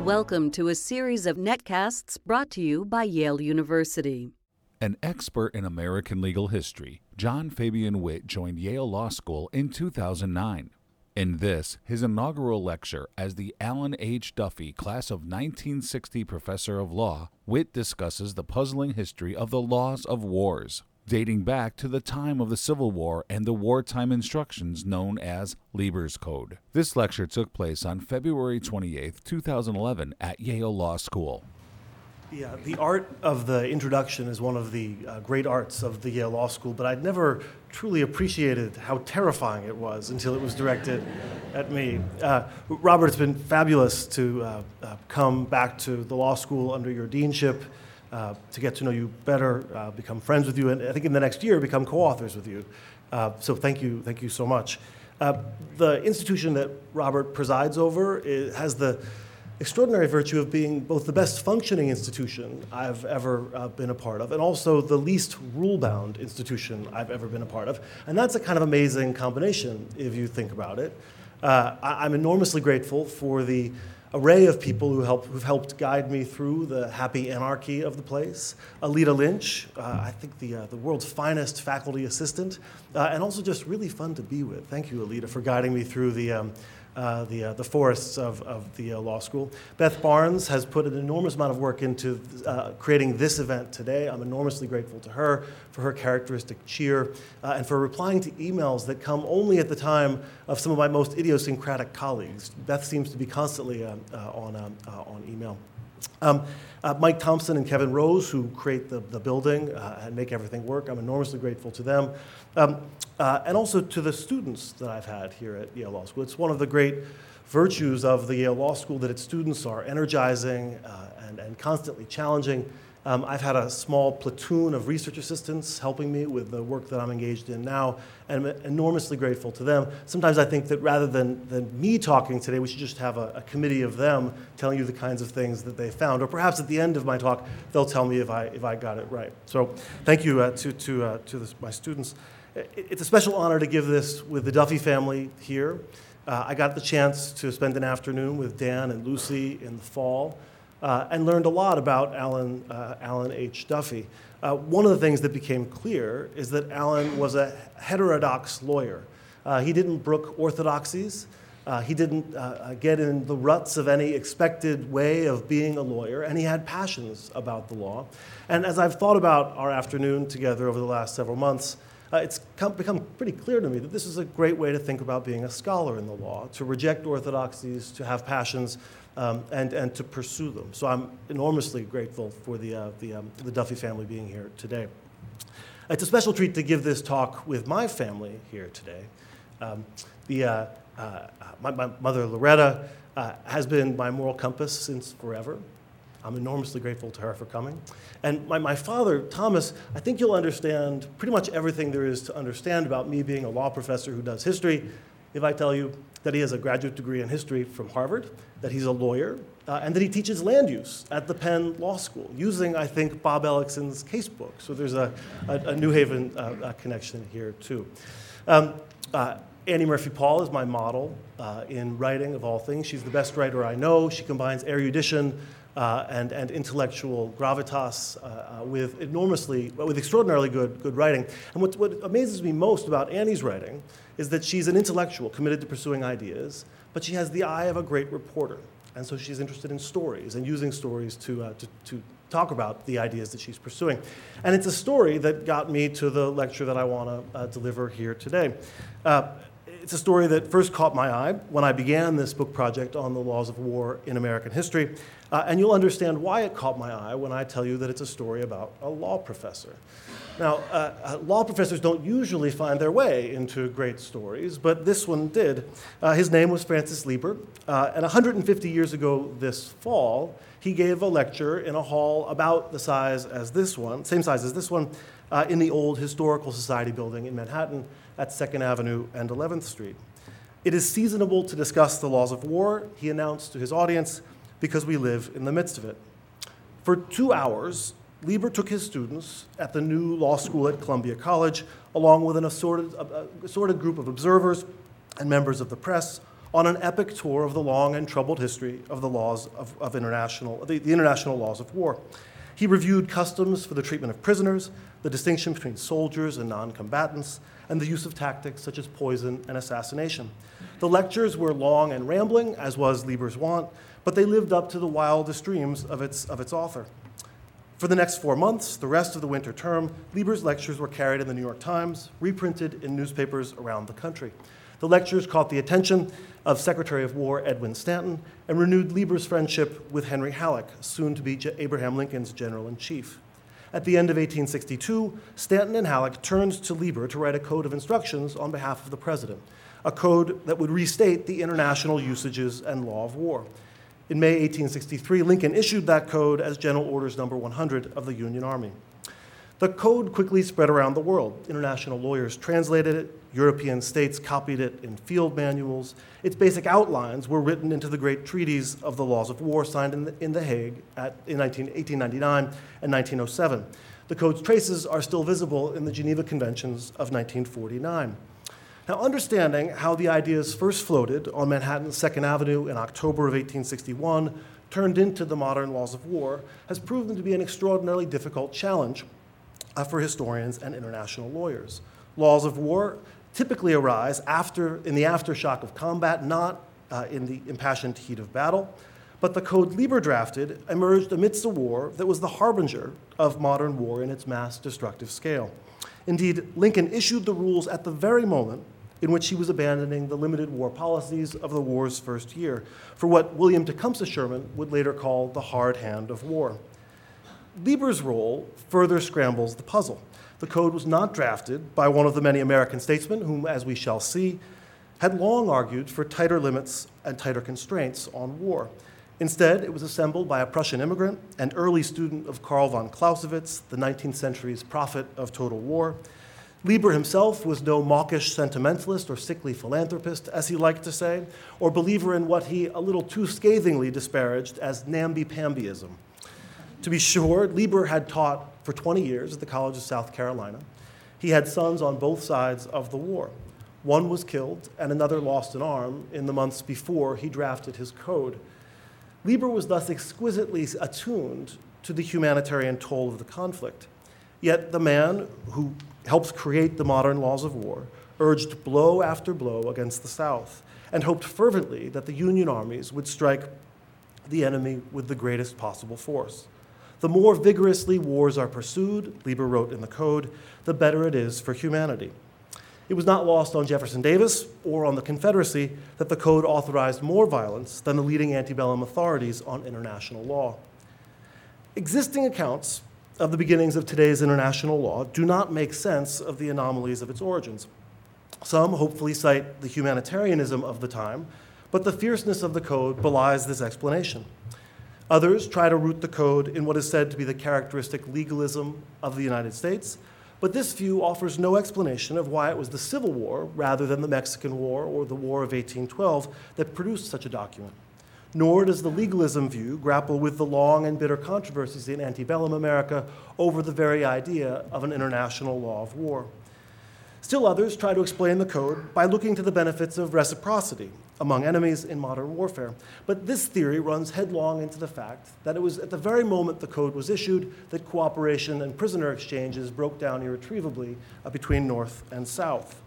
Welcome to a series of netcasts brought to you by Yale University. An expert in American legal history, John Fabian Witt joined Yale Law School in 2009. In this, his inaugural lecture as the Alan H. Duffy Class of 1960 Professor of Law, Witt discusses the puzzling history of the laws of wars, dating back to the time of the Civil War and the wartime instructions known as Lieber's Code. This lecture took place on February 28, 2011 at Yale Law School. The art of the introduction is one of the great arts of the Yale Law School, but I'd never truly appreciated how terrifying it was until it was directed at me. Robert, it's been fabulous to come back to the law school under your deanship, to get to know you better, become friends with you, and I think in the next year become co-authors with you. So thank you so much. The institution that Robert presides over has the extraordinary virtue of being both the best functioning institution I've ever been a part of and also the least rule-bound institution I've ever been a part of. And that's a kind of amazing combination if you think about it. I'm enormously grateful for the array of people who've helped guide me through the happy anarchy of the place. Alita Lynch, I think the world's finest faculty assistant, and also just really fun to be with. Thank you, Alita, for guiding me through the forests of the law school. Beth Barnes has put an enormous amount of work into creating this event today. I'm enormously grateful to her for her characteristic cheer and for replying to emails that come only at the time of some of my most idiosyncratic colleagues. Beth seems to be constantly on email. Mike Thompson and Kevin Rose, who create the building and make everything work, I'm enormously grateful to them. And also to the students that I've had here at Yale Law School. It's one of the great virtues of the Yale Law School that its students are energizing and constantly challenging. I've had a small platoon of research assistants helping me with the work that I'm engaged in now, and I'm enormously grateful to them. Sometimes I think that rather than me talking today, we should just have a committee of them telling you the kinds of things that they found, or perhaps at the end of my talk, they'll tell me if I got it right. So thank you to my students. It's a special honor to give this with the Duffy family here. I got the chance to spend an afternoon with Dan and Lucy in the fall and learned a lot about Alan H. Duffy. One of the things that became clear is that Alan was a heterodox lawyer. He didn't brook orthodoxies. He didn't get in the ruts of any expected way of being a lawyer, and he had passions about the law. And as I've thought about our afternoon together over the last several months, it's become pretty clear to me that this is a great way to think about being a scholar in the law, to reject orthodoxies, to have passions, and to pursue them. So I'm enormously grateful for the Duffy family being here today. It's a special treat to give this talk with my family here today. My mother, Loretta, has been my moral compass since forever. I'm enormously grateful to her for coming. And my father, Thomas, I think you'll understand pretty much everything there is to understand about me being a law professor who does history if I tell you that he has a graduate degree in history from Harvard, that he's a lawyer, and that he teaches land use at the Penn Law School using, I think, Bob Ellickson's casebook. So there's a New Haven connection here, too. Annie Murphy Paul is my model in writing, of all things. She's the best writer I know. She combines erudition and intellectual gravitas with extraordinarily good writing. And what amazes me most about Annie's writing is that she's an intellectual committed to pursuing ideas, but she has the eye of a great reporter. And so she's interested in stories and using stories to talk about the ideas that she's pursuing. And it's a story that got me to the lecture that I want to deliver here today. It's a story that first caught my eye when I began this book project on the laws of war in American history, and you'll understand why it caught my eye when I tell you that it's a story about a law professor. Now, law professors don't usually find their way into great stories, but this one did. His name was Francis Lieber, and 150 years ago this fall, he gave a lecture in a hall about the size as this one, same size as this one, in the old Historical Society building in Manhattan at 2nd Avenue and 11th Street. It is seasonable to discuss the laws of war, he announced to his audience, because we live in the midst of it. For 2 hours, Lieber took his students at the new law school at Columbia College, along with an assorted group of observers and members of the press, on an epic tour of the long and troubled history of the laws of the international laws of war. He reviewed customs for the treatment of prisoners, the distinction between soldiers and non-combatants, and the use of tactics such as poison and assassination. The lectures were long and rambling, as was Lieber's wont, but they lived up to the wildest dreams of its author. For the next 4 months, the rest of the winter term, Lieber's lectures were carried in the New York Times, reprinted in newspapers around the country. The lectures caught the attention of Secretary of War Edwin Stanton and renewed Lieber's friendship with Henry Halleck, soon to be Abraham Lincoln's general-in-chief. At the end of 1862, Stanton and Halleck turned to Lieber to write a code of instructions on behalf of the president, a code that would restate the international usages and law of war. In May 1863, Lincoln issued that code as General Orders Number 100 of the Union Army. The code quickly spread around the world. International lawyers translated it, European states copied it in field manuals. Its basic outlines were written into the great treaties of the laws of war signed in The Hague in 1899 and 1907. The code's traces are still visible in the Geneva Conventions of 1949. Now, understanding how the ideas first floated on Manhattan's 2nd Avenue in October of 1861 turned into the modern laws of war has proven to be an extraordinarily difficult challenge for historians and international lawyers. Laws of war typically arise in the aftershock of combat, not in the impassioned heat of battle, but the code Lieber drafted emerged amidst a war that was the harbinger of modern war in its mass destructive scale. Indeed, Lincoln issued the rules at the very moment in which he was abandoning the limited war policies of the war's first year for what William Tecumseh Sherman would later call the hard hand of war. Lieber's role further scrambles the puzzle. The code was not drafted by one of the many American statesmen whom, as we shall see, had long argued for tighter limits and tighter constraints on war. Instead, it was assembled by a Prussian immigrant and early student of Karl von Clausewitz, the 19th century's prophet of total war. Lieber himself was no mawkish sentimentalist or sickly philanthropist, as he liked to say, or believer in what he a little too scathingly disparaged as namby-pambyism. To be sure, Lieber had taught for 20 years at the College of South Carolina. He had sons on both sides of the war. One was killed and another lost an arm in the months before he drafted his code. Lieber was thus exquisitely attuned to the humanitarian toll of the conflict. Yet the man who helped create the modern laws of war urged blow after blow against the South and hoped fervently that the Union armies would strike the enemy with the greatest possible force. The more vigorously wars are pursued, Lieber wrote in the code, the better it is for humanity. It was not lost on Jefferson Davis or on the Confederacy that the code authorized more violence than the leading antebellum authorities on international law. Existing accounts of the beginnings of today's international law do not make sense of the anomalies of its origins. Some hopefully cite the humanitarianism of the time, but the fierceness of the code belies this explanation. Others try to root the code in what is said to be the characteristic legalism of the United States, but this view offers no explanation of why it was the Civil War, rather than the Mexican War or the War of 1812, that produced such a document. Nor does the legalism view grapple with the long and bitter controversies in antebellum America over the very idea of an international law of war. Still others try to explain the code by looking to the benefits of reciprocity among enemies in modern warfare. But this theory runs headlong into the fact that it was at the very moment the code was issued that cooperation and prisoner exchanges broke down irretrievably between North and South.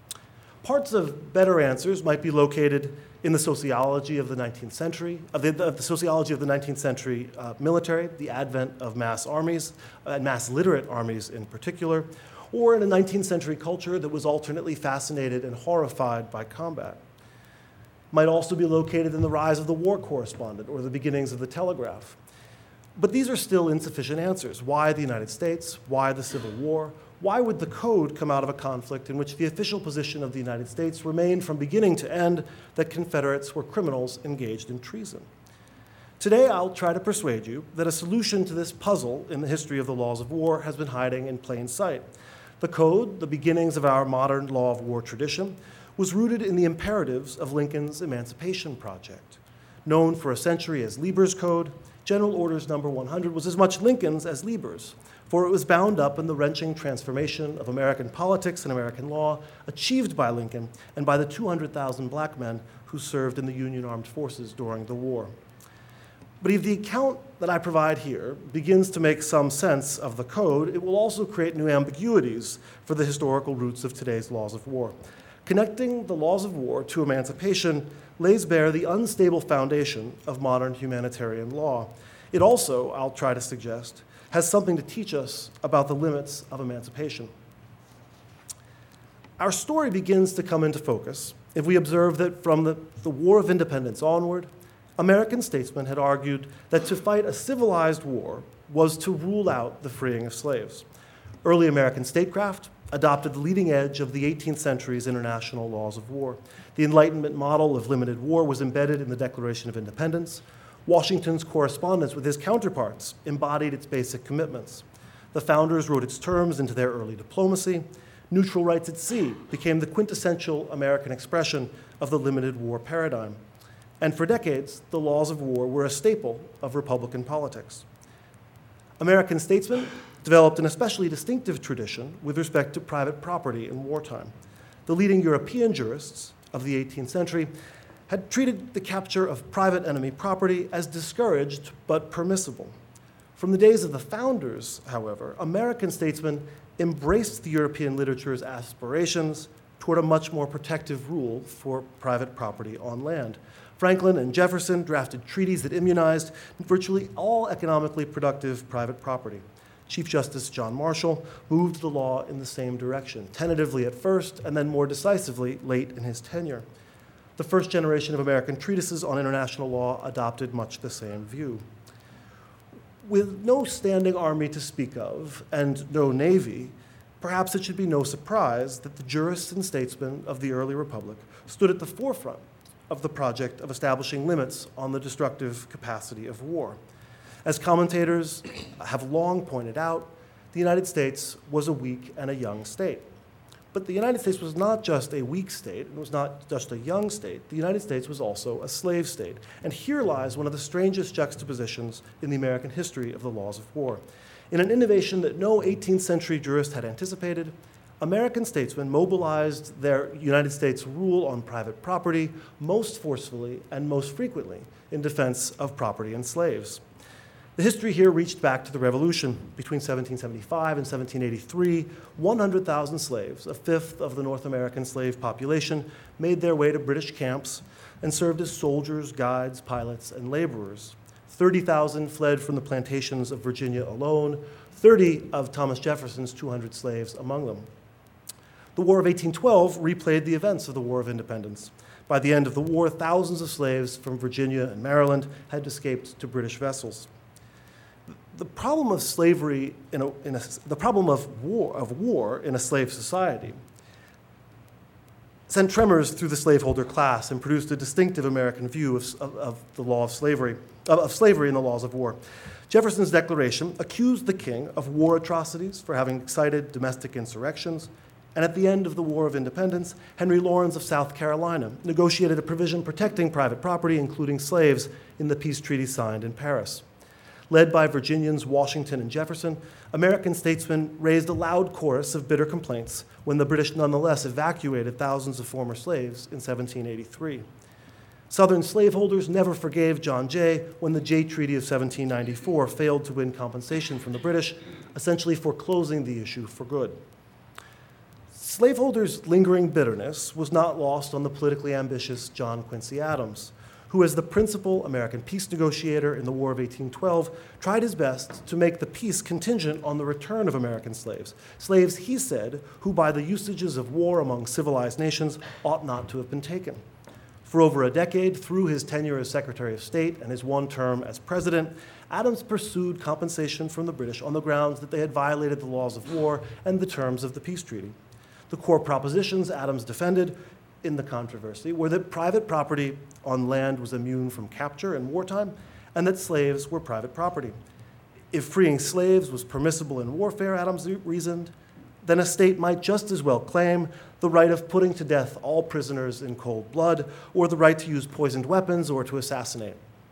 Parts of better answers might be located in the sociology of the 19th century, the sociology of the 19th century military, the advent of mass armies, mass literate armies in particular, or in a 19th century culture that was alternately fascinated and horrified by combat. Might also be located in the rise of the war correspondent or the beginnings of the telegraph. But these are still insufficient answers. Why the United States? Why the Civil War? Why would the code come out of a conflict in which the official position of the United States remained from beginning to end that Confederates were criminals engaged in treason? Today, I'll try to persuade you that a solution to this puzzle in the history of the laws of war has been hiding in plain sight. The code, the beginnings of our modern law of war tradition, was rooted in the imperatives of Lincoln's Emancipation Project. Known for a century as Lieber's Code, General Orders Number 100 was as much Lincoln's as Lieber's. for it was bound up in the wrenching transformation of American politics and American law achieved by Lincoln and by the 200,000 black men who served in the Union Armed Forces during the war. But if the account that I provide here begins to make some sense of the code, it will also create new ambiguities for the historical roots of today's laws of war. Connecting the laws of war to emancipation lays bare the unstable foundation of modern humanitarian law. It also, I'll try to suggest, has something to teach us about the limits of emancipation. Our story begins to come into focus if we observe that from the War of Independence onward, American statesmen had argued that to fight a civilized war was to rule out the freeing of slaves. Early American statecraft adopted the leading edge of the 18th century's international laws of war. The Enlightenment model of limited war was embedded in the Declaration of Independence. Washington's correspondence with his counterparts embodied its basic commitments. The founders wrote its terms into their early diplomacy. Neutral rights at sea became the quintessential American expression of the limited war paradigm. And for decades, the laws of war were a staple of Republican politics. American statesmen developed an especially distinctive tradition with respect to private property in wartime. The leading European jurists of the 18th century had treated the capture of private enemy property as discouraged but permissible. From the days of the founders, however, American statesmen embraced the European literature's aspirations toward a much more protective rule for private property on land. Franklin and Jefferson drafted treaties that immunized virtually all economically productive private property. Chief Justice John Marshall moved the law in the same direction, tentatively at first and then more decisively late in his tenure. The first generation of American treatises on international law adopted much the same view. With no standing army to speak of and no navy, perhaps it should be no surprise that the jurists and statesmen of the early republic stood at the forefront of the project of establishing limits on the destructive capacity of war. As commentators have long pointed out, the United States was a weak and a young state. But the United States was not just a weak state, it was not just a young state. The United States was also a slave state. And here lies one of the strangest juxtapositions in the American history of the laws of war. In an innovation that no 18th century jurist had anticipated, American statesmen mobilized their United States rule on private property most forcefully and most frequently in defense of property and slaves. The history here reached back to the Revolution. Between 1775 and 1783, 100,000 slaves, a fifth of the North American slave population, made their way to British camps and served as soldiers, guides, pilots, and laborers. 30,000 fled from the plantations of Virginia alone, 30 of Thomas Jefferson's 200 slaves among them. The War of 1812 replayed the events of the War of Independence. By the end of the war, thousands of slaves from Virginia and Maryland had escaped to British vessels. The problem of slavery, the problem of war in a slave society sent tremors through the slaveholder class and produced a distinctive American view of the law of slavery and the laws of war. Jefferson's declaration accused the king of war atrocities for having excited domestic insurrections, and at the end of the War of Independence, Henry Laurens of South Carolina negotiated a provision protecting private property, including slaves, in the peace treaty signed in Paris. Led by Virginians Washington and Jefferson, American statesmen raised a loud chorus of bitter complaints when the British nonetheless evacuated thousands of former slaves in 1783. Southern slaveholders never forgave John Jay when the Jay Treaty of 1794 failed to win compensation from the British, essentially foreclosing the issue for good. Slaveholders' lingering bitterness was not lost on the politically ambitious John Quincy Adams, who, as the principal American peace negotiator in the War of 1812, tried his best to make the peace contingent on the return of American slaves. Slaves, he said, who by the usages of war among civilized nations ought not to have been taken. For over a decade, through his tenure as Secretary of State and his one term as president, Adams pursued compensation from the British on the grounds that they had violated the laws of war and the terms of the peace treaty. The core propositions Adams defended in the controversy were that private property on land was immune from capture in wartime and that slaves were private property. If freeing slaves was permissible in warfare, Adams reasoned, then a state might just as well claim the right of putting to death all prisoners in cold blood or the right to use poisoned weapons or to assassinate.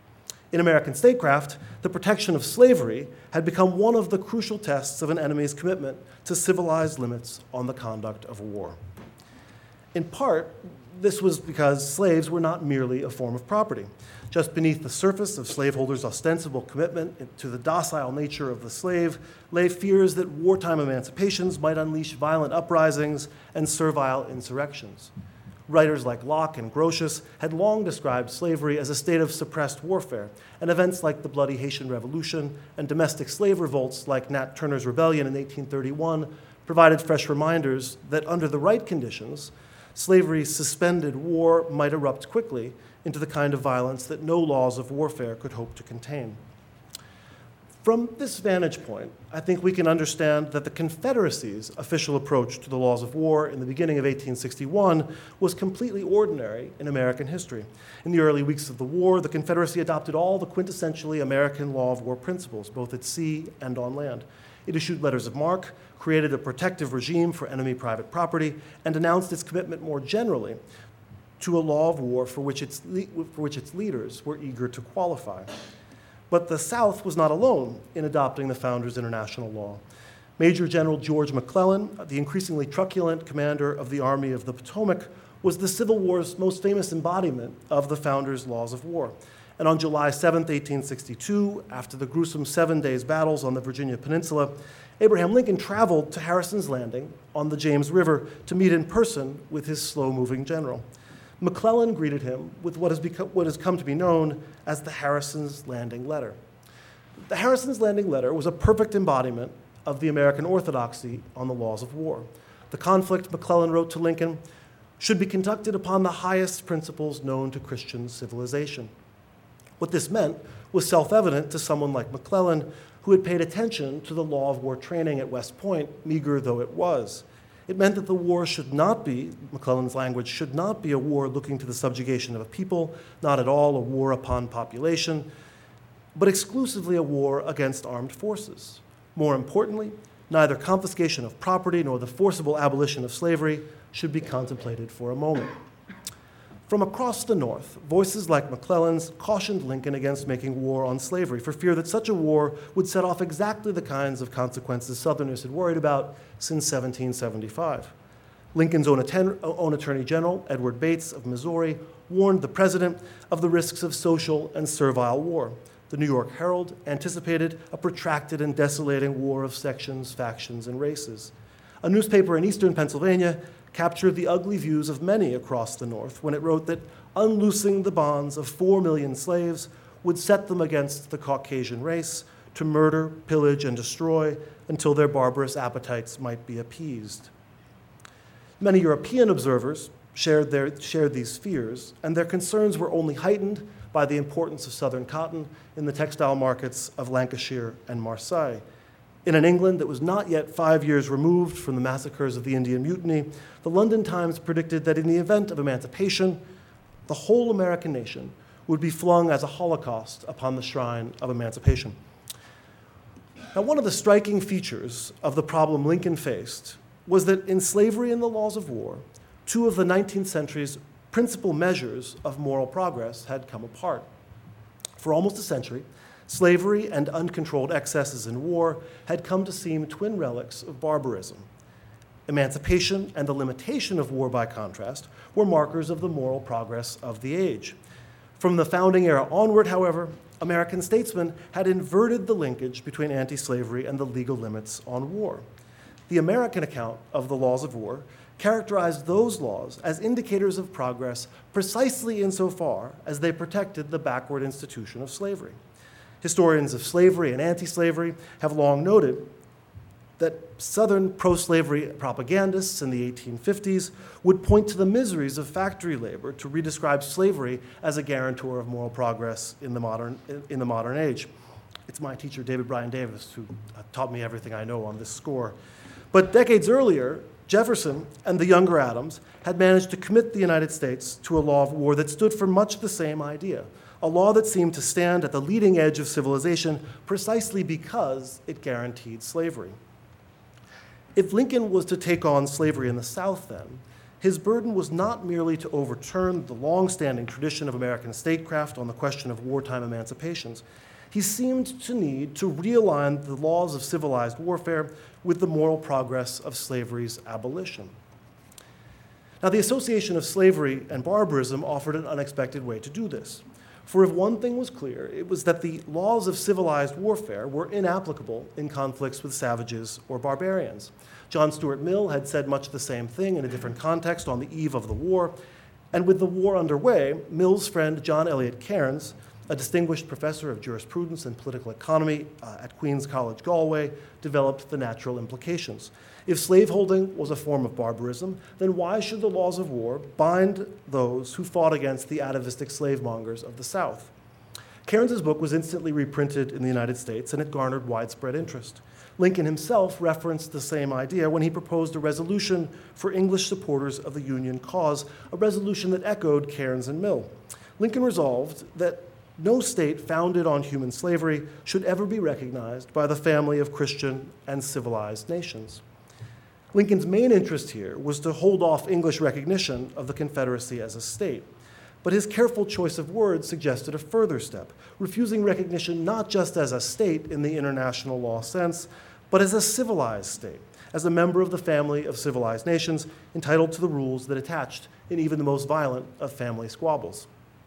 In American statecraft, the protection of slavery had become one of the crucial tests of an enemy's commitment to civilized limits on the conduct of war. In part, this was because slaves were not merely a form of property. Just beneath the surface of slaveholders' ostensible commitment to the docile nature of the slave lay fears that wartime emancipations might unleash violent uprisings and servile insurrections. Writers like Locke and Grotius had long described slavery as a state of suppressed warfare, and events like the Bloody Haitian Revolution and domestic slave revolts like Nat Turner's Rebellion in 1831 provided fresh reminders that under the right conditions, slavery's suspended war might erupt quickly into the kind of violence that no laws of warfare could hope to contain. From this vantage point, I think we can understand that the Confederacy's official approach to the laws of war in the beginning of 1861 was completely ordinary in American history. In the early weeks of the war, the Confederacy adopted all the quintessentially American law of war principles, both at sea and on land. It issued letters of marque, created a protective regime for enemy private property, and announced its commitment more generally to a law of war for which its leaders were eager to qualify. But the South was not alone in adopting the Founders' International Law. Major General George McClellan, the increasingly truculent commander of the Army of the Potomac, was the Civil War's most famous embodiment of the Founders' Laws of War. And on July 7, 1862, after the gruesome 7 days battles on the Virginia Peninsula, Abraham Lincoln traveled to Harrison's Landing on the James River to meet in person with his slow-moving general. McClellan greeted him with what has come to be known as the Harrison's Landing Letter. The Harrison's Landing Letter was a perfect embodiment of the American orthodoxy on the laws of war. The conflict, McClellan wrote to Lincoln, should be conducted upon the highest principles known to Christian civilization. What this meant was self-evident to someone like McClellan, who had paid attention to the law of war training at West Point, meager though it was. It meant that the war should not be, McClellan's language, should not be a war looking to the subjugation of a people, not at all a war upon population, but exclusively a war against armed forces. More importantly, neither confiscation of property nor the forcible abolition of slavery should be contemplated for a moment. From across the North, voices like McClellan's cautioned Lincoln against making war on slavery for fear that such a war would set off exactly the kinds of consequences Southerners had worried about since 1775. Lincoln's own Attorney General, Edward Bates of Missouri, warned the president of the risks of social and servile war. The New York Herald anticipated a protracted and desolating war of sections, factions, and races. A newspaper in eastern Pennsylvania captured the ugly views of many across the North when it wrote that unloosing the bonds of 4 million slaves would set them against the Caucasian race to murder, pillage, and destroy until their barbarous appetites might be appeased. Many European observers shared these fears, and their concerns were only heightened by the importance of Southern cotton in the textile markets of Lancashire and Marseille. In an England that was not yet 5 years removed from the massacres of the Indian Mutiny, the London Times predicted that in the event of emancipation, the whole American nation would be flung as a holocaust upon the shrine of emancipation. Now, one of the striking features of the problem Lincoln faced was that in Slavery and the Laws of War, two of the 19th century's principal measures of moral progress had come apart. For almost a century, slavery and uncontrolled excesses in war had come to seem twin relics of barbarism. Emancipation and the limitation of war, by contrast, were markers of the moral progress of the age. From the founding era onward, however, American statesmen had inverted the linkage between anti-slavery and the legal limits on war. The American account of the laws of war characterized those laws as indicators of progress precisely insofar as they protected the backward institution of slavery. Historians of slavery and anti-slavery have long noted that Southern pro-slavery propagandists in the 1850s would point to the miseries of factory labor to redescribe slavery as a guarantor of moral progress in the modern age. It's my teacher, David Bryan Davis, who taught me everything I know on this score. But decades earlier, Jefferson and the younger Adams had managed to commit the United States to a law of war that stood for much the same idea, a law that seemed to stand at the leading edge of civilization precisely because it guaranteed slavery. If Lincoln was to take on slavery in the South then, his burden was not merely to overturn the long-standing tradition of American statecraft on the question of wartime emancipations. He seemed to need to realign the laws of civilized warfare with the moral progress of slavery's abolition. Now, the association of slavery and barbarism offered an unexpected way to do this. For if one thing was clear, it was that the laws of civilized warfare were inapplicable in conflicts with savages or barbarians. John Stuart Mill had said much the same thing in a different context on the eve of the war. And with the war underway, Mill's friend John Eliot Cairns, a distinguished professor of jurisprudence and political economy at Queen's College, Galway, developed the natural implications. If slaveholding was a form of barbarism, then why should the laws of war bind those who fought against the atavistic slavemongers of the South? Cairns's book was instantly reprinted in the United States, and it garnered widespread interest. Lincoln himself referenced the same idea when he proposed a resolution for English supporters of the Union cause, a resolution that echoed Cairns and Mill. Lincoln resolved that no state founded on human slavery should ever be recognized by the family of Christian and civilized nations. Lincoln's main interest here was to hold off English recognition of the Confederacy as a state. But his careful choice of words suggested a further step, refusing recognition not just as a state in the international law sense, but as a civilized state, as a member of the family of civilized nations entitled to the rules that attached in even the most violent of family squabbles.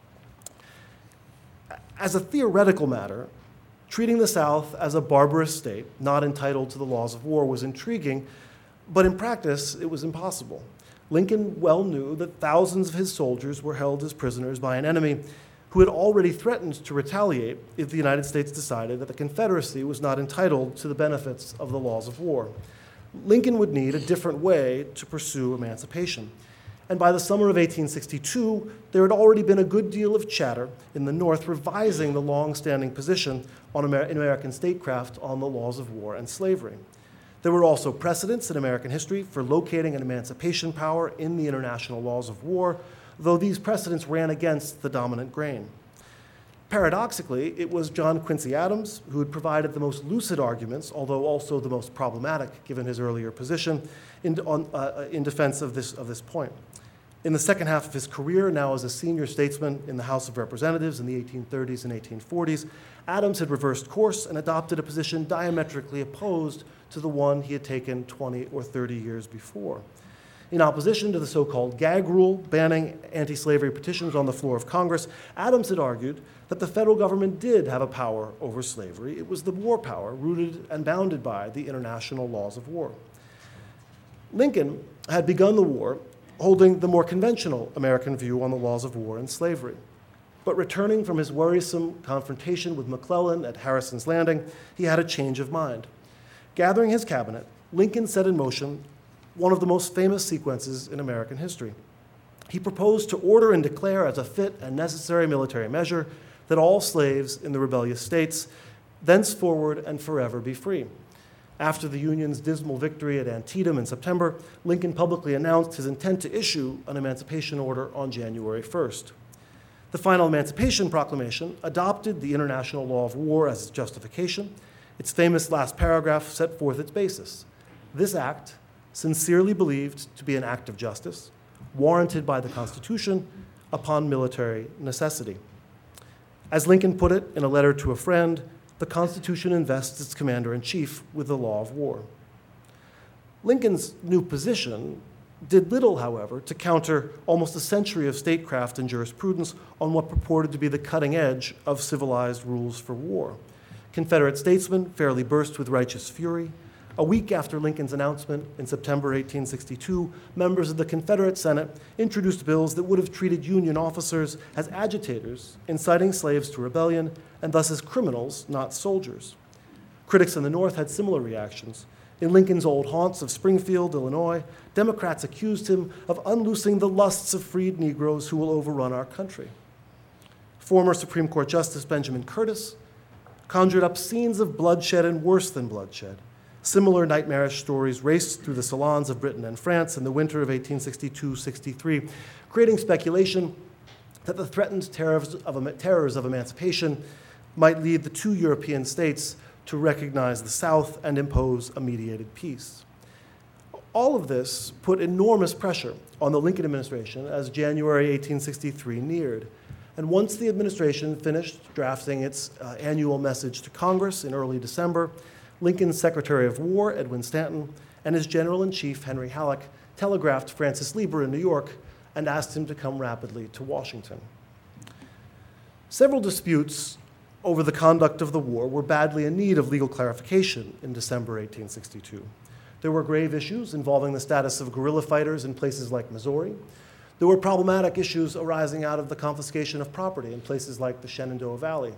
As a theoretical matter, treating the South as a barbarous state, not entitled to the laws of war, was intriguing, but in practice, it was impossible. Lincoln well knew that thousands of his soldiers were held as prisoners by an enemy who had already threatened to retaliate if the United States decided that the Confederacy was not entitled to the benefits of the laws of war. Lincoln would need a different way to pursue emancipation. And by the summer of 1862, there had already been a good deal of chatter in the North revising the long-standing position in American statecraft on the laws of war and slavery. There were also precedents in American history for locating an emancipation power in the international laws of war, though these precedents ran against the dominant grain. Paradoxically, it was John Quincy Adams who had provided the most lucid arguments, although also the most problematic given his earlier position, in defense of this point. In the second half of his career, now as a senior statesman in the House of Representatives in the 1830s and 1840s, Adams had reversed course and adopted a position diametrically opposed to the one he had taken 20 or 30 years before. In opposition to the so-called gag rule banning anti-slavery petitions on the floor of Congress, Adams had argued that the federal government did have a power over slavery. It was the war power rooted and bounded by the international laws of war. Lincoln had begun the war holding the more conventional American view on the laws of war and slavery. But returning from his worrisome confrontation with McClellan at Harrison's Landing, he had a change of mind. Gathering his cabinet, Lincoln set in motion one of the most famous sequences in American history. He proposed to order and declare as a fit and necessary military measure that all slaves in the rebellious states thenceforward and forever be free. After the Union's dismal victory at Antietam in September, Lincoln publicly announced his intent to issue an emancipation order on January 1st. The final Emancipation Proclamation adopted the international law of war as its justification. Its famous last paragraph set forth its basis. This act, sincerely believed to be an act of justice, warranted by the Constitution upon military necessity. As Lincoln put it in a letter to a friend, the Constitution invests its commander-in-chief with the law of war. Lincoln's new position did little, however, to counter almost a century of statecraft and jurisprudence on what purported to be the cutting edge of civilized rules for war. Confederate statesmen fairly burst with righteous fury. A week after Lincoln's announcement in September 1862, members of the Confederate Senate introduced bills that would have treated Union officers as agitators, inciting slaves to rebellion, and thus as criminals, not soldiers. Critics in the North had similar reactions. In Lincoln's old haunts of Springfield, Illinois, Democrats accused him of unloosing the lusts of freed Negroes who will overrun our country. Former Supreme Court Justice Benjamin Curtis conjured up scenes of bloodshed and worse than bloodshed. Similar nightmarish stories raced through the salons of Britain and France in the winter of 1862-63, creating speculation that the threatened terrors of emancipation might lead the two European states to recognize the South and impose a mediated peace. All of this put enormous pressure on the Lincoln administration as January 1863 neared. And once the administration finished drafting its annual message to Congress in early December, Lincoln's Secretary of War, Edwin Stanton, and his General-in-Chief, Henry Halleck, telegraphed Francis Lieber in New York and asked him to come rapidly to Washington. Several disputes over the conduct of the war were badly in need of legal clarification in December 1862. There were grave issues involving the status of guerrilla fighters in places like Missouri. There were problematic issues arising out of the confiscation of property in places like the Shenandoah Valley.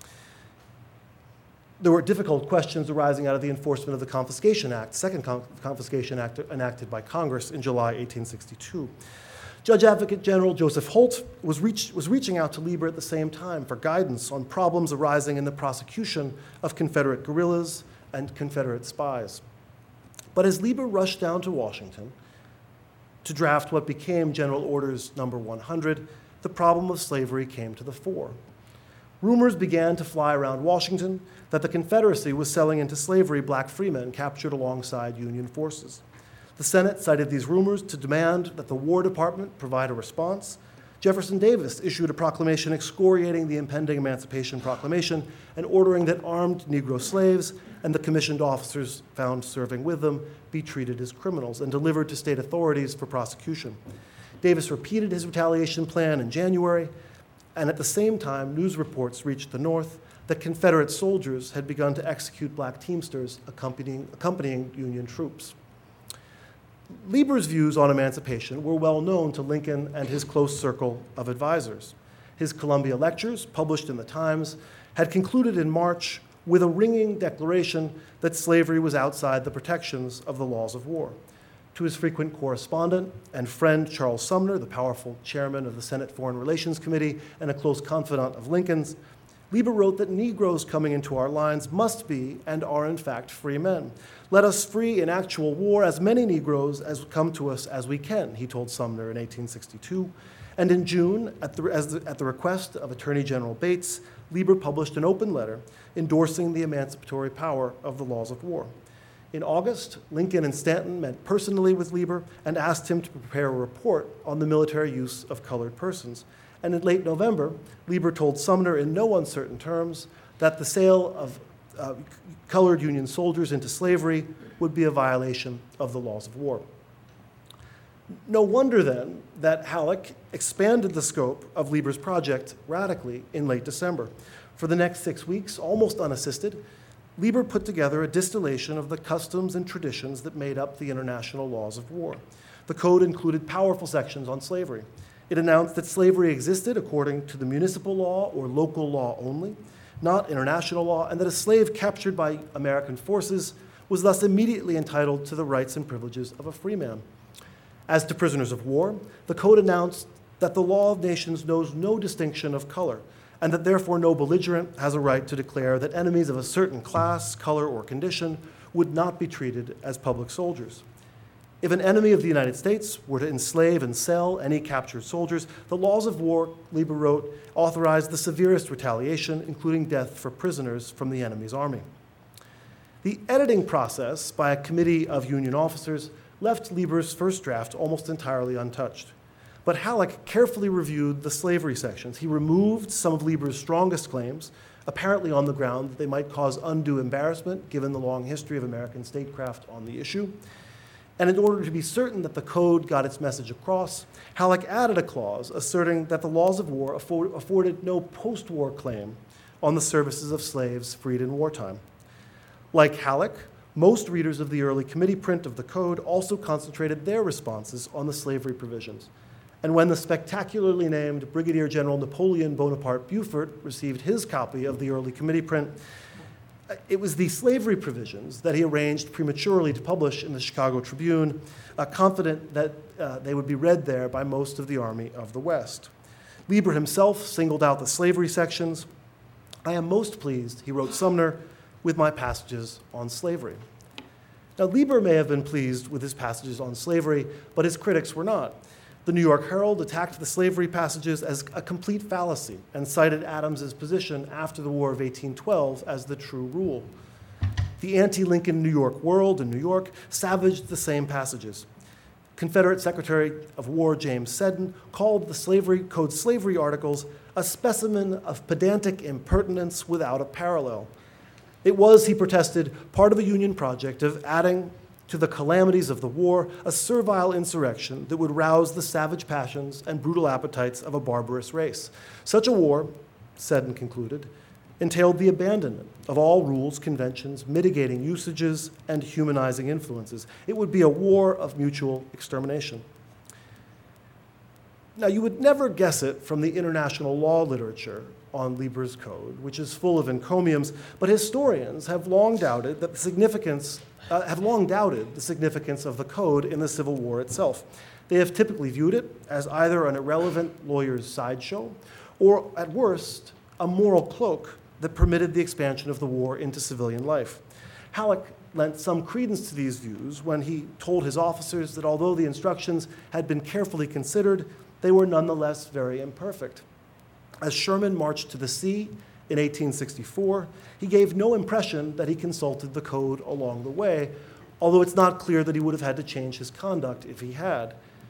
There were difficult questions arising out of the enforcement of the Confiscation Act, Second Confiscation Act enacted by Congress in July 1862. Judge Advocate General Joseph Holt was reaching out to Lieber at the same time for guidance on problems arising in the prosecution of Confederate guerrillas and Confederate spies. But as Lieber rushed down to Washington to draft what became General Orders Number 100, the problem of slavery came to the fore. Rumors began to fly around Washington that the Confederacy was selling into slavery black freemen captured alongside Union forces. The Senate cited these rumors to demand that the War Department provide a response. Jefferson Davis issued a proclamation excoriating the impending Emancipation Proclamation and ordering that armed Negro slaves and the commissioned officers found serving with them be treated as criminals and delivered to state authorities for prosecution. Davis repeated his retaliation plan in January, and at the same time, news reports reached the North that Confederate soldiers had begun to execute black Teamsters accompanying Union troops. Lieber's views on emancipation were well known to Lincoln and his close circle of advisors. His Columbia lectures, published in the Times, had concluded in March with a ringing declaration that slavery was outside the protections of the laws of war. To his frequent correspondent and friend Charles Sumner, the powerful chairman of the Senate Foreign Relations Committee and a close confidant of Lincoln's, Lieber wrote that Negroes coming into our lines must be and are in fact free men. Let us free in actual war as many Negroes as come to us as we can, he told Sumner in 1862. And in June, at the request of Attorney General Bates, Lieber published an open letter endorsing the emancipatory power of the laws of war. In August, Lincoln and Stanton met personally with Lieber and asked him to prepare a report on the military use of colored persons. And in late November, Lieber told Sumner in no uncertain terms that the sale of colored Union soldiers into slavery would be a violation of the laws of war. No wonder then that Halleck expanded the scope of Lieber's project radically in late December. For the next 6 weeks, almost unassisted, Lieber put together a distillation of the customs and traditions that made up the international laws of war. The code included powerful sections on slavery. It announced that slavery existed according to the municipal law or local law only, not international law, and that a slave captured by American forces was thus immediately entitled to the rights and privileges of a free man. As to prisoners of war, the code announced that the law of nations knows no distinction of color, and that therefore no belligerent has a right to declare that enemies of a certain class, color, or condition would not be treated as public soldiers. If an enemy of the United States were to enslave and sell any captured soldiers, the laws of war, Lieber wrote, authorized the severest retaliation, including death for prisoners from the enemy's army. The editing process by a committee of Union officers left Lieber's first draft almost entirely untouched. But Halleck carefully reviewed the slavery sections. He removed some of Lieber's strongest claims, apparently on the ground that they might cause undue embarrassment given the long history of American statecraft on the issue. And in order to be certain that the code got its message across, Halleck added a clause asserting that the laws of war afforded no post-war claim on the services of slaves freed in wartime. Like Halleck, most readers of the early committee print of the code also concentrated their responses on the slavery provisions. And when the spectacularly named Brigadier General Napoleon Bonaparte Beaufort received his copy of the early committee print, it was the slavery provisions that he arranged prematurely to publish in the Chicago Tribune, confident that they would be read there by most of the Army of the West. Lieber himself singled out the slavery sections. "I am most pleased," he wrote Sumner, "with my passages on slavery." Now, Lieber may have been pleased with his passages on slavery, but his critics were not. The New York Herald attacked the slavery passages as a complete fallacy and cited Adams's position after the War of 1812 as the true rule. The anti-Lincoln New York World in New York savaged the same passages. Confederate Secretary of War James Seddon called the Slavery Code slavery articles a specimen of pedantic impertinence without a parallel. It was, he protested, part of a Union project of adding to the calamities of the war a servile insurrection that would rouse the savage passions and brutal appetites of a barbarous race. Such a war, Seddon concluded, entailed the abandonment of all rules, conventions, mitigating usages, and humanizing influences. It would be a war of mutual extermination. Now, you would never guess it from the international law literature on Lieber's Code, which is full of encomiums, but historians have long doubted the significance of the Code in the Civil War itself. They have typically viewed it as either an irrelevant lawyer's sideshow, or at worst, a moral cloak that permitted the expansion of the war into civilian life. Halleck lent some credence to these views when he told his officers that although the instructions had been carefully considered, they were nonetheless very imperfect. As Sherman marched to the sea in 1864, he gave no impression that he consulted the Code along the way, although it's not clear that he would have had to change his conduct if he had.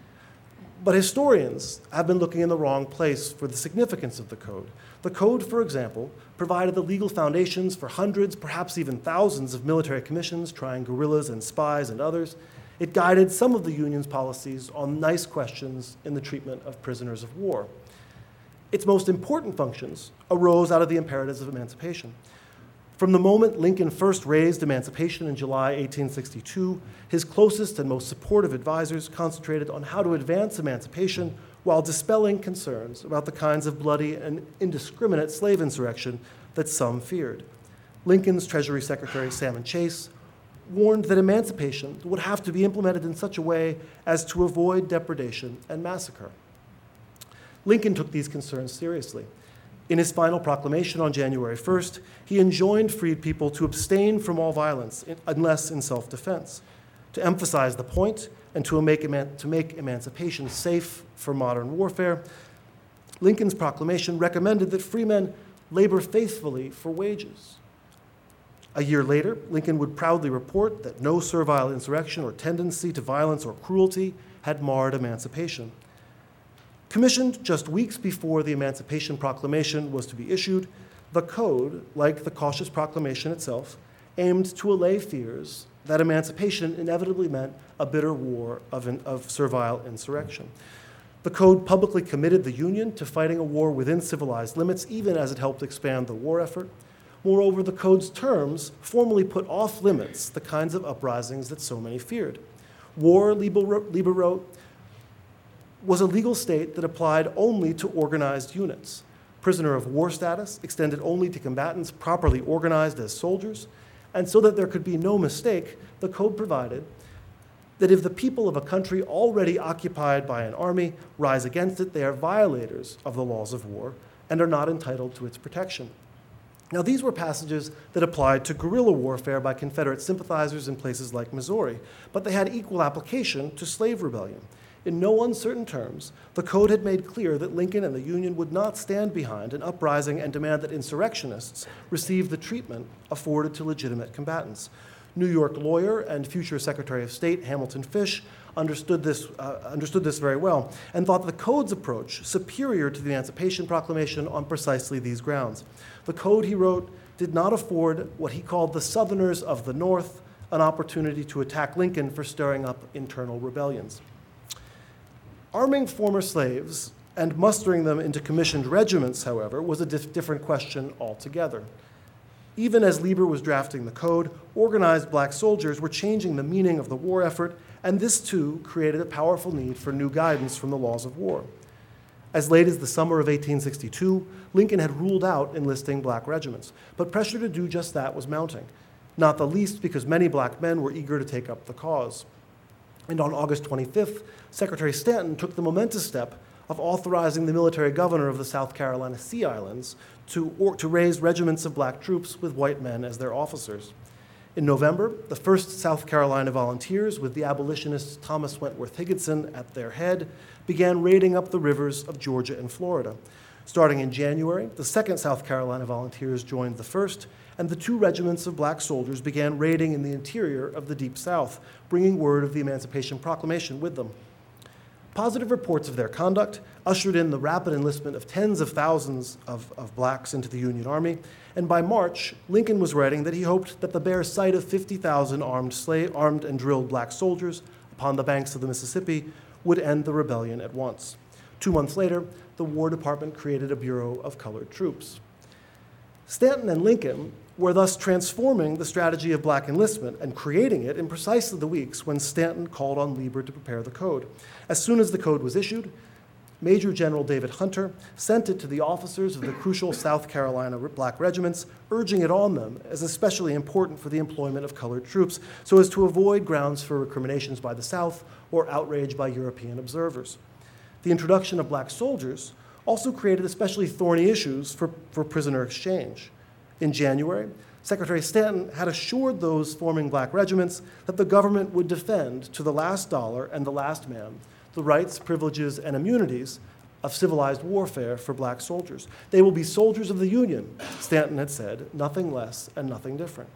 But historians have been looking in the wrong place for the significance of the Code. The Code, for example, provided the legal foundations for hundreds, perhaps even thousands of military commissions trying guerrillas and spies and others. It guided some of the Union's policies on nice questions in the treatment of prisoners of war. Its most important functions arose out of the imperatives of emancipation. From the moment Lincoln first raised emancipation in July 1862, his closest and most supportive advisors concentrated on how to advance emancipation while dispelling concerns about the kinds of bloody and indiscriminate slave insurrection that some feared. Lincoln's Treasury Secretary Salmon Chase warned that emancipation would have to be implemented in such a way as to avoid depredation and massacre. Lincoln took these concerns seriously. In his final proclamation on January 1st, he enjoined freed people to abstain from all violence unless in self-defense. To emphasize the point and to make emancipation safe for modern warfare, Lincoln's proclamation recommended that free men labor faithfully for wages. A year later, Lincoln would proudly report that no servile insurrection or tendency to violence or cruelty had marred emancipation. Commissioned just weeks before the Emancipation Proclamation was to be issued, the Code, like the cautious proclamation itself, aimed to allay fears that emancipation inevitably meant a bitter war of servile insurrection. The Code publicly committed the Union to fighting a war within civilized limits, even as it helped expand the war effort. Moreover, the Code's terms formally put off limits the kinds of uprisings that so many feared. War, Lieber wrote, was a legal state that applied only to organized units. Prisoner of war status extended only to combatants properly organized as soldiers, and so that there could be no mistake, the Code provided that if the people of a country already occupied by an army rise against it, they are violators of the laws of war and are not entitled to its protection. Now, these were passages that applied to guerrilla warfare by Confederate sympathizers in places like Missouri, but they had equal application to slave rebellion. In no uncertain terms, the Code had made clear that Lincoln and the Union would not stand behind an uprising and demand that insurrectionists receive the treatment afforded to legitimate combatants. New York lawyer and future Secretary of State Hamilton Fish understood this very well and thought the Code's approach superior to the Emancipation Proclamation on precisely these grounds. The Code, he wrote, did not afford what he called the Southerners of the North an opportunity to attack Lincoln for stirring up internal rebellions. Arming former slaves and mustering them into commissioned regiments, however, was a different question altogether. Even as Lieber was drafting the Code, organized black soldiers were changing the meaning of the war effort, and this too created a powerful need for new guidance from the laws of war. As late as the summer of 1862, Lincoln had ruled out enlisting black regiments, but pressure to do just that was mounting, not the least because many black men were eager to take up the cause. And on August 25th, Secretary Stanton took the momentous step of authorizing the military governor of the South Carolina Sea Islands to raise regiments of black troops with white men as their officers. In November, the 1st South Carolina Volunteers, with the abolitionists Thomas Wentworth Higginson at their head, began raiding up the rivers of Georgia and Florida. Starting in January, the 2nd South Carolina Volunteers joined the 1st, and the 2 regiments of black soldiers began raiding in the interior of the Deep South, bringing word of the Emancipation Proclamation with them. Positive reports of their conduct ushered in the rapid enlistment of tens of thousands of blacks into the Union Army, and by March, Lincoln was writing that he hoped that the bare sight of 50,000 armed and drilled black soldiers upon the banks of the Mississippi would end the rebellion at once. 2 months later, the War Department created a Bureau of Colored Troops. Stanton and Lincoln were thus transforming the strategy of black enlistment and creating it in precisely the weeks when Stanton called on Lieber to prepare the code. As soon as the code was issued, Major General David Hunter sent it to the officers of the crucial South Carolina black regiments, urging it on them as especially important for the employment of colored troops so as to avoid grounds for recriminations by the South or outrage by European observers. The introduction of black soldiers also created especially thorny issues for prisoner exchange. In January, Secretary Stanton had assured those forming black regiments that the government would defend to the last dollar and the last man the rights, privileges, and immunities of civilized warfare for black soldiers. They will be soldiers of the Union, Stanton had said, nothing less and nothing different.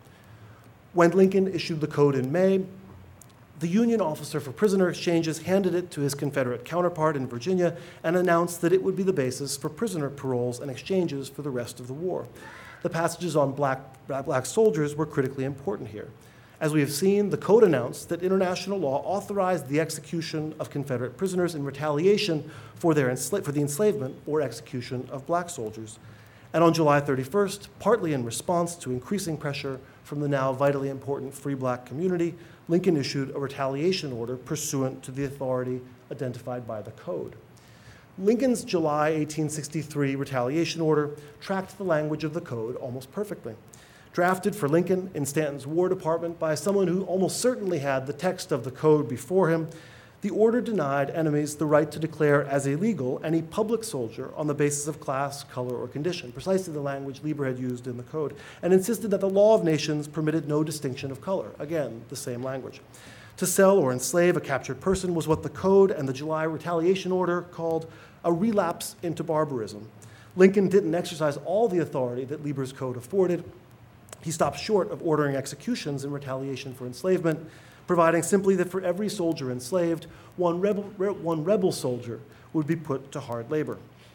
When Lincoln issued the code in May, the Union officer for prisoner exchanges handed it to his Confederate counterpart in Virginia and announced that it would be the basis for prisoner paroles and exchanges for the rest of the war. The passages on black soldiers were critically important here. As we have seen, the code announced that international law authorized the execution of Confederate prisoners in retaliation for the enslavement or execution of black soldiers. And on July 31st, partly in response to increasing pressure from the now vitally important free black community, Lincoln issued a retaliation order pursuant to the authority identified by the code. Lincoln's July 1863 retaliation order tracked the language of the code almost perfectly. Drafted for Lincoln in Stanton's War Department by someone who almost certainly had the text of the code before him, the order denied enemies the right to declare as illegal any public soldier on the basis of class, color, or condition, precisely the language Lieber had used in the code, and insisted that the law of nations permitted no distinction of color, again, the same language. To sell or enslave a captured person was what the code and the July retaliation order called a relapse into barbarism. Lincoln didn't exercise all the authority that Lieber's code afforded. He stopped short of ordering executions in retaliation for enslavement, providing simply that for every soldier enslaved, one rebel soldier would be put to hard labor.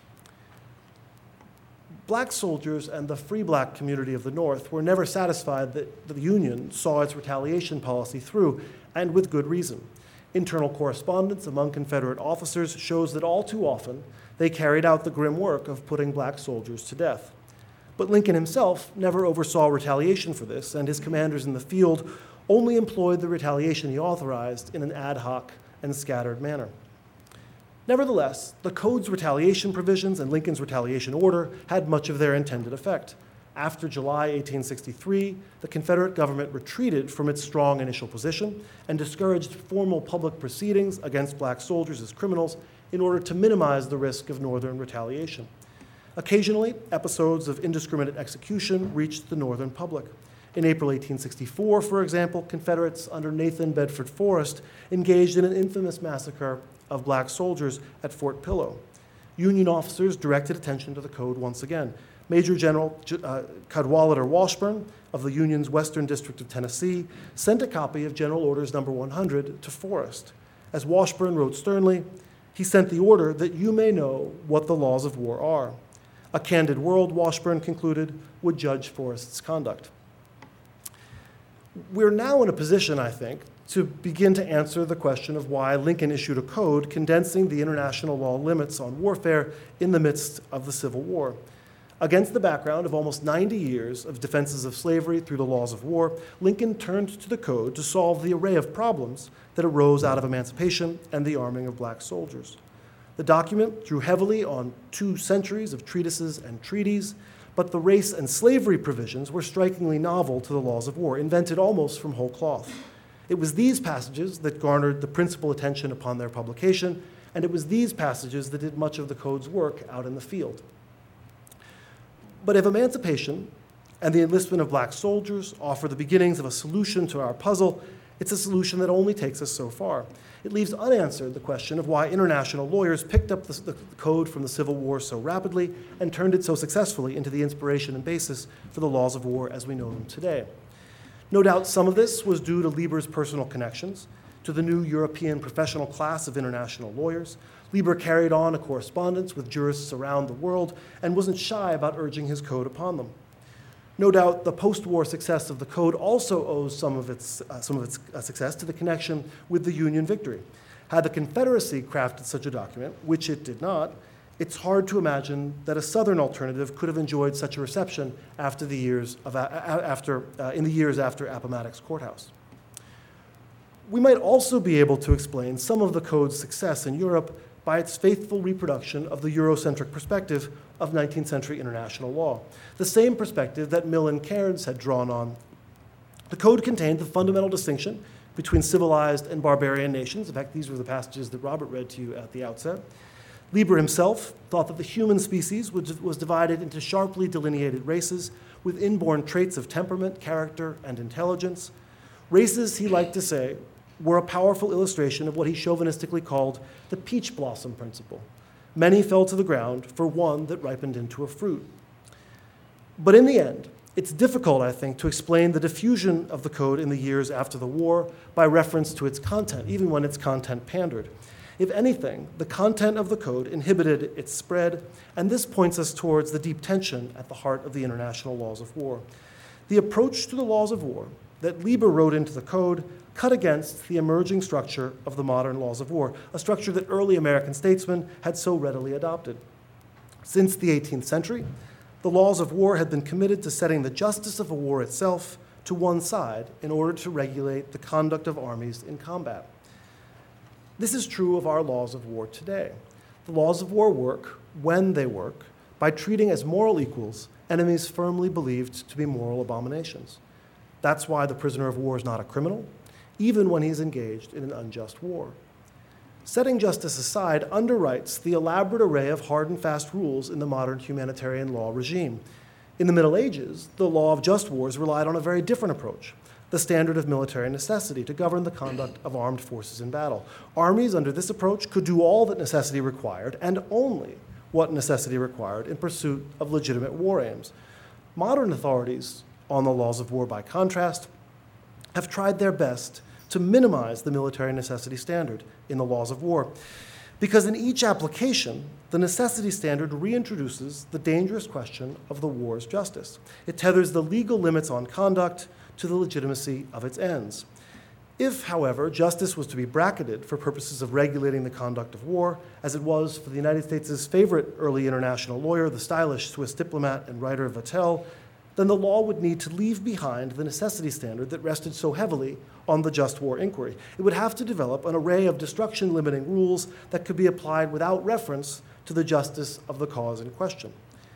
Black soldiers and the free black community of the North were never satisfied that the Union saw its retaliation policy through, and with good reason. Internal correspondence among Confederate officers shows that all too often they carried out the grim work of putting black soldiers to death. But Lincoln himself never oversaw retaliation for this, and his commanders in the field only employed the retaliation he authorized in an ad hoc and scattered manner. Nevertheless, the Code's retaliation provisions and Lincoln's retaliation order had much of their intended effect. After July 1863, the Confederate government retreated from its strong initial position and discouraged formal public proceedings against black soldiers as criminals in order to minimize the risk of Northern retaliation. Occasionally, episodes of indiscriminate execution reached the Northern public. In April 1864, for example, Confederates under Nathan Bedford Forrest engaged in an infamous massacre of black soldiers at Fort Pillow. Union officers directed attention to the code once again. Major General Cadwallader Washburn of the Union's Western District of Tennessee sent a copy of General Orders No. 100 to Forrest. As Washburn wrote sternly, he sent the order that you may know what the laws of war are. A candid world, Washburn concluded, would judge Forrest's conduct. We're now in a position, I think, to begin to answer the question of why Lincoln issued a code condensing the international law limits on warfare in the midst of the Civil War. Against the background of almost 90 years of defenses of slavery through the laws of war, Lincoln turned to the code to solve the array of problems that arose out of emancipation and the arming of black soldiers. The document drew heavily on 2 centuries of treatises and treaties, but the race and slavery provisions were strikingly novel to the laws of war, invented almost from whole cloth. It was these passages that garnered the principal attention upon their publication, and it was these passages that did much of the code's work out in the field. But if emancipation and the enlistment of black soldiers offer the beginnings of a solution to our puzzle, It's a solution that only takes us so far. It leaves unanswered the question of why international lawyers picked up the code from the Civil War so rapidly and turned it so successfully into the inspiration and basis for the laws of war as we know them today. No doubt some of this was due to Lieber's personal connections, to the new European professional class of international lawyers. Lieber carried on a correspondence with jurists around the world and wasn't shy about urging his code upon them. No doubt the post-war success of the code also owes some of its success to the connection with the Union victory. Had the Confederacy crafted such a document, which it did not, it's hard to imagine that a Southern alternative could have enjoyed such a reception in the years after Appomattox Courthouse. We might also be able to explain some of the code's success in Europe by its faithful reproduction of the Eurocentric perspective of 19th century international law, the same perspective that Mill and Cairns had drawn on. The code contained the fundamental distinction between civilized and barbarian nations. In fact, these were the passages that Robert read to you at the outset. Lieber himself thought that the human species was divided into sharply delineated races with inborn traits of temperament, character, and intelligence. Races, he liked to say, were a powerful illustration of what he chauvinistically called the peach blossom principle. Many fell to the ground for one that ripened into a fruit. But in the end, it's difficult, I think, to explain the diffusion of the code in the years after the war by reference to its content, even when its content pandered. If anything, the content of the code inhibited its spread, and this points us towards the deep tension at the heart of the international laws of war. The approach to the laws of war that Lieber wrote into the code cut against the emerging structure of the modern laws of war, a structure that early American statesmen had so readily adopted. Since the 18th century, the laws of war had been committed to setting the justice of a war itself to one side in order to regulate the conduct of armies in combat. This is true of our laws of war today. The laws of war work, when they work, by treating as moral equals enemies firmly believed to be moral abominations. That's why the prisoner of war is not a criminal, even when he's engaged in an unjust war. Setting justice aside underwrites the elaborate array of hard and fast rules in the modern humanitarian law regime. In the Middle Ages, the law of just wars relied on a very different approach, the standard of military necessity to govern the conduct of armed forces in battle. Armies under this approach could do all that necessity required, and only what necessity required, in pursuit of legitimate war aims. Modern authorities on the laws of war, by contrast, have tried their best to minimize the military necessity standard in the laws of war, because in each application, the necessity standard reintroduces the dangerous question of the war's justice. It tethers the legal limits on conduct to the legitimacy of its ends. If, however, justice was to be bracketed for purposes of regulating the conduct of war, as it was for the United States' favorite early international lawyer, the stylish Swiss diplomat and writer Vattel, then the law would need to leave behind the necessity standard that rested so heavily on the just war inquiry. It would have to develop an array of destruction-limiting rules that could be applied without reference to the justice of the cause in question.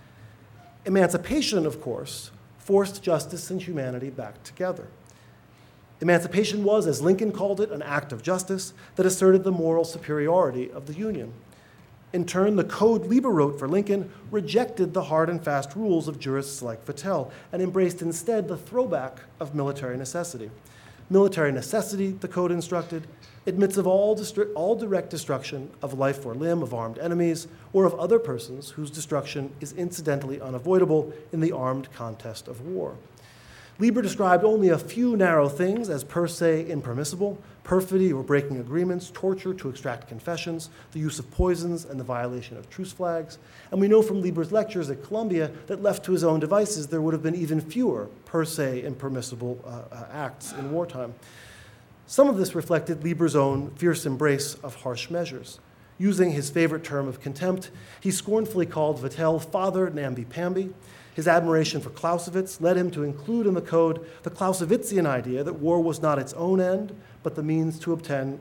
Emancipation, of course, forced justice and humanity back together. Emancipation was, as Lincoln called it, an act of justice that asserted the moral superiority of the Union. In turn, the code Lieber wrote for Lincoln rejected the hard and fast rules of jurists like Vattel and embraced instead the throwback of military necessity. Military necessity, the code instructed, admits of all direct destruction of life or limb of armed enemies or of other persons whose destruction is incidentally unavoidable in the armed contest of war. Lieber described only a few narrow things as per se impermissible: perfidy or breaking agreements, torture to extract confessions, the use of poisons, and the violation of truce flags. And we know from Lieber's lectures at Columbia that left to his own devices, there would have been even fewer per se impermissible acts in wartime. Some of this reflected Lieber's own fierce embrace of harsh measures. Using his favorite term of contempt, he scornfully called Vattel Father Namby-Pamby. His admiration for Clausewitz led him to include in the code the Clausewitzian idea that war was not its own end, but the means to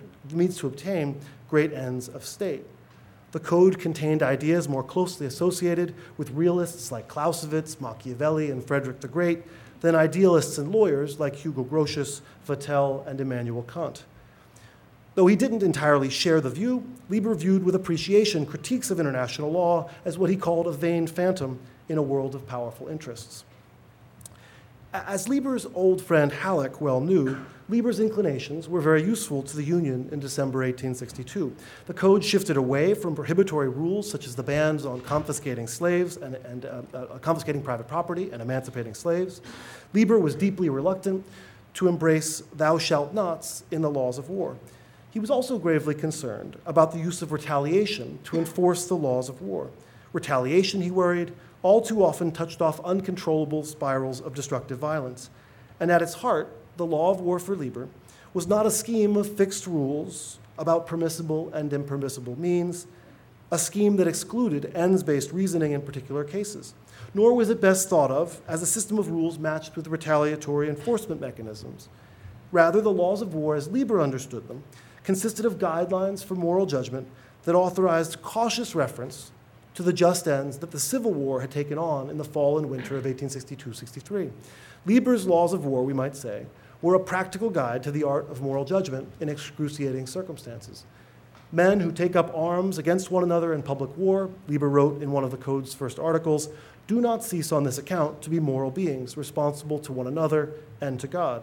obtain great ends of state. The code contained ideas more closely associated with realists like Clausewitz, Machiavelli, and Frederick the Great than idealists and lawyers like Hugo Grotius, Vattel, and Immanuel Kant. Though he didn't entirely share the view, Lieber viewed with appreciation critiques of international law as what he called a vain phantom in a world of powerful interests. As Lieber's old friend Halleck well knew, Lieber's inclinations were very useful to the Union in December 1862. The code shifted away from prohibitory rules such as the bans on confiscating slaves and confiscating private property and emancipating slaves. Lieber was deeply reluctant to embrace thou shalt nots in the laws of war. He was also gravely concerned about the use of retaliation to enforce the laws of war. Retaliation, he worried, all too often touched off uncontrollable spirals of destructive violence. And at its heart, the law of war for Lieber was not a scheme of fixed rules about permissible and impermissible means, a scheme that excluded ends-based reasoning in particular cases, nor was it best thought of as a system of rules matched with retaliatory enforcement mechanisms. Rather, the laws of war, as Lieber understood them, consisted of guidelines for moral judgment that authorized cautious reference to the just ends that the Civil War had taken on in the fall and winter of 1862-63. Lieber's laws of war, we might say, were a practical guide to the art of moral judgment in excruciating circumstances. Men who take up arms against one another in public war, Lieber wrote in one of the Code's first articles, do not cease on this account to be moral beings, responsible to one another and to God.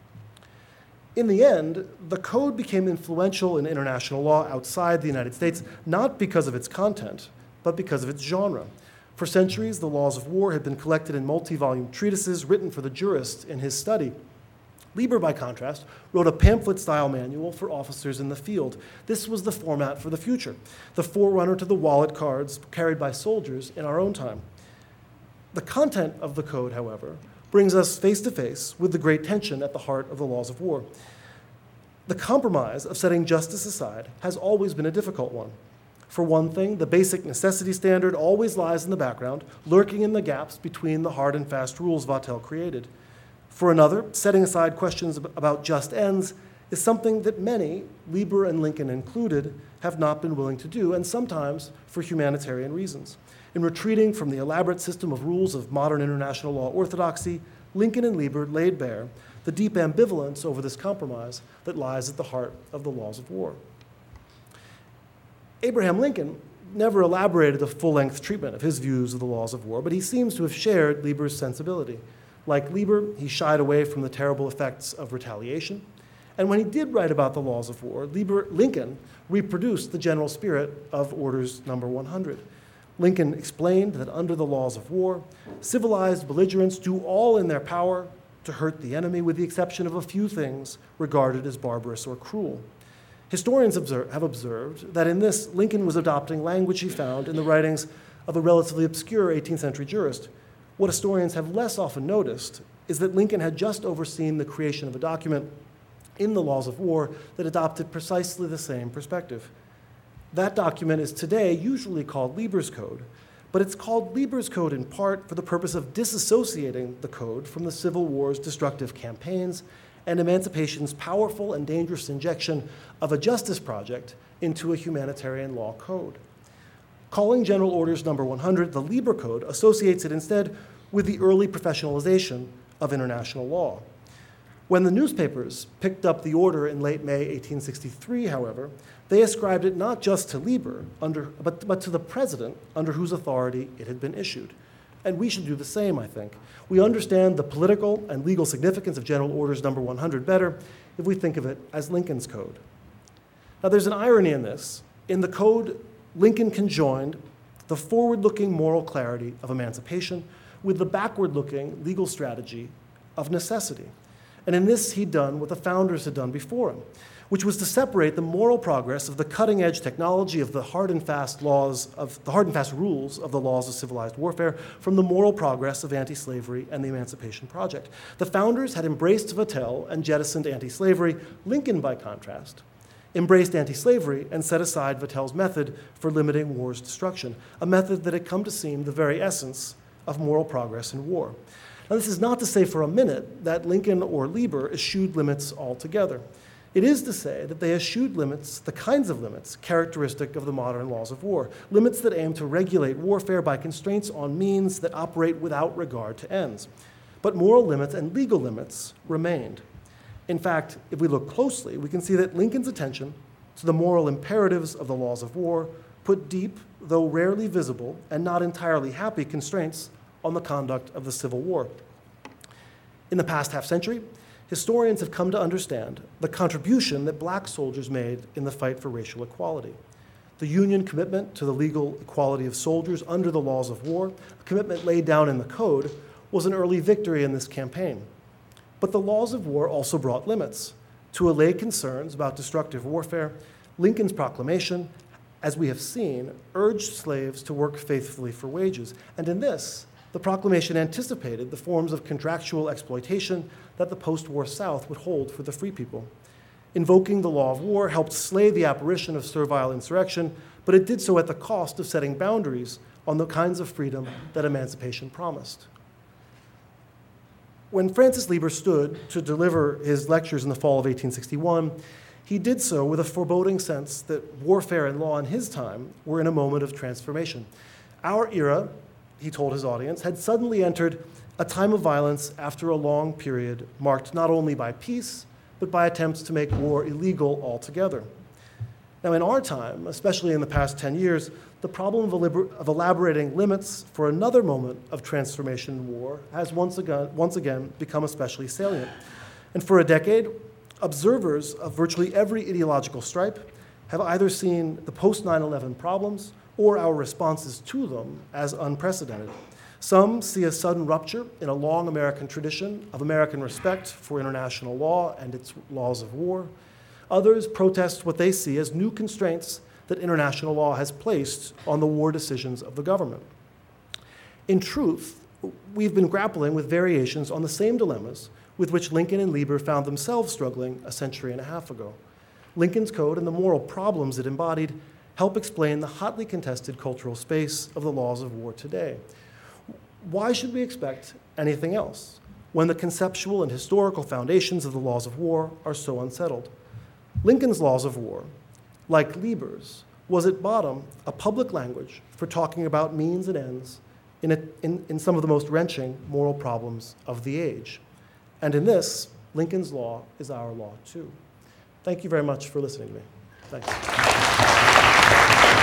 In the end, the Code became influential in international law outside the United States, not because of its content, but because of its genre. For centuries, the laws of war had been collected in multi-volume treatises written for the jurist in his study. Lieber, by contrast, wrote a pamphlet-style manual for officers in the field. This was the format for the future, the forerunner to the wallet cards carried by soldiers in our own time. The content of the Code, however, brings us face to face with the great tension at the heart of the laws of war. The compromise of setting justice aside has always been a difficult one. For one thing, the basic necessity standard always lies in the background, lurking in the gaps between the hard and fast rules Vattel created. For another, setting aside questions about just ends is something that many, Lieber and Lincoln included, have not been willing to do, and sometimes for humanitarian reasons. In retreating from the elaborate system of rules of modern international law orthodoxy, Lincoln and Lieber laid bare the deep ambivalence over this compromise that lies at the heart of the laws of war. Abraham Lincoln never elaborated a full-length treatment of his views of the laws of war, but he seems to have shared Lieber's sensibility. Like Lieber, he shied away from the terrible effects of retaliation, and when he did write about the laws of war, Lincoln reproduced the general spirit of Orders Number 100. Lincoln explained that under the laws of war, civilized belligerents do all in their power to hurt the enemy, with the exception of a few things regarded as barbarous or cruel. Historians have observed that in this, Lincoln was adopting language he found in the writings of a relatively obscure 18th century jurist. What historians have less often noticed is that Lincoln had just overseen the creation of a document in the laws of war that adopted precisely the same perspective. That document is today usually called Lieber's Code, but it's called Lieber's Code in part for the purpose of disassociating the code from the Civil War's destructive campaigns and emancipation's powerful and dangerous injection of a justice project into a humanitarian law code. Calling General Orders Number 100 the Lieber Code associates it instead with the early professionalization of international law. When the newspapers picked up the order in late May 1863, however, they ascribed it not just to Lieber, but to the president under whose authority it had been issued. And we should do the same, I think. We understand the political and legal significance of General Orders Number 100 better if we think of it as Lincoln's Code. Now, there's an irony in this. In the Code, Lincoln conjoined the forward-looking moral clarity of emancipation with the backward-looking legal strategy of necessity. And in this, he'd done what the founders had done before him, which was to separate the moral progress of the cutting-edge technology of the hard and fast rules of the laws of civilized warfare from the moral progress of anti-slavery and the Emancipation Project. The founders had embraced Vattel and jettisoned anti-slavery. Lincoln, by contrast, embraced anti-slavery and set aside Vattel's method for limiting war's destruction, a method that had come to seem the very essence of moral progress in war. Now, this is not to say for a minute that Lincoln or Lieber eschewed limits altogether. It is to say that they eschewed limits, the kinds of limits characteristic of the modern laws of war, limits that aim to regulate warfare by constraints on means that operate without regard to ends. But moral limits and legal limits remained. In fact, if we look closely, we can see that Lincoln's attention to the moral imperatives of the laws of war put deep, though rarely visible, and not entirely happy constraints on the conduct of the Civil War. In the past half century, historians have come to understand the contribution that black soldiers made in the fight for racial equality. The Union commitment to the legal equality of soldiers under the laws of war, a commitment laid down in the Code, was an early victory in this campaign. But the laws of war also brought limits. To allay concerns about destructive warfare, Lincoln's proclamation, as we have seen, urged slaves to work faithfully for wages. And in this, the proclamation anticipated the forms of contractual exploitation that the post-war South would hold for the free people. Invoking the law of war helped slay the apparition of servile insurrection, but it did so at the cost of setting boundaries on the kinds of freedom that emancipation promised. When Francis Lieber stood to deliver his lectures in the fall of 1861, he did so with a foreboding sense that warfare and law in his time were in a moment of transformation. Our era, he told his audience, had suddenly entered a time of violence after a long period marked not only by peace, but by attempts to make war illegal altogether. Now, in our time, especially in the past 10 years, the problem of elaborating limits for another moment of transformation in war has once again become especially salient. And for a decade, observers of virtually every ideological stripe have either seen the post-9/11 problems or our responses to them as unprecedented. Some see a sudden rupture in a long American tradition of American respect for international law and its laws of war. Others protest what they see as new constraints that international law has placed on the war decisions of the government. In truth, we've been grappling with variations on the same dilemmas with which Lincoln and Lieber found themselves struggling a century and a half ago. Lincoln's Code and the moral problems it embodied help explain the hotly contested cultural space of the laws of war today. Why should we expect anything else when the conceptual and historical foundations of the laws of war are so unsettled? Lincoln's laws of war, like Lieber's, was at bottom a public language for talking about means and ends in some of the most wrenching moral problems of the age. And in this, Lincoln's law is our law too. Thank you very much for listening to me. Thanks.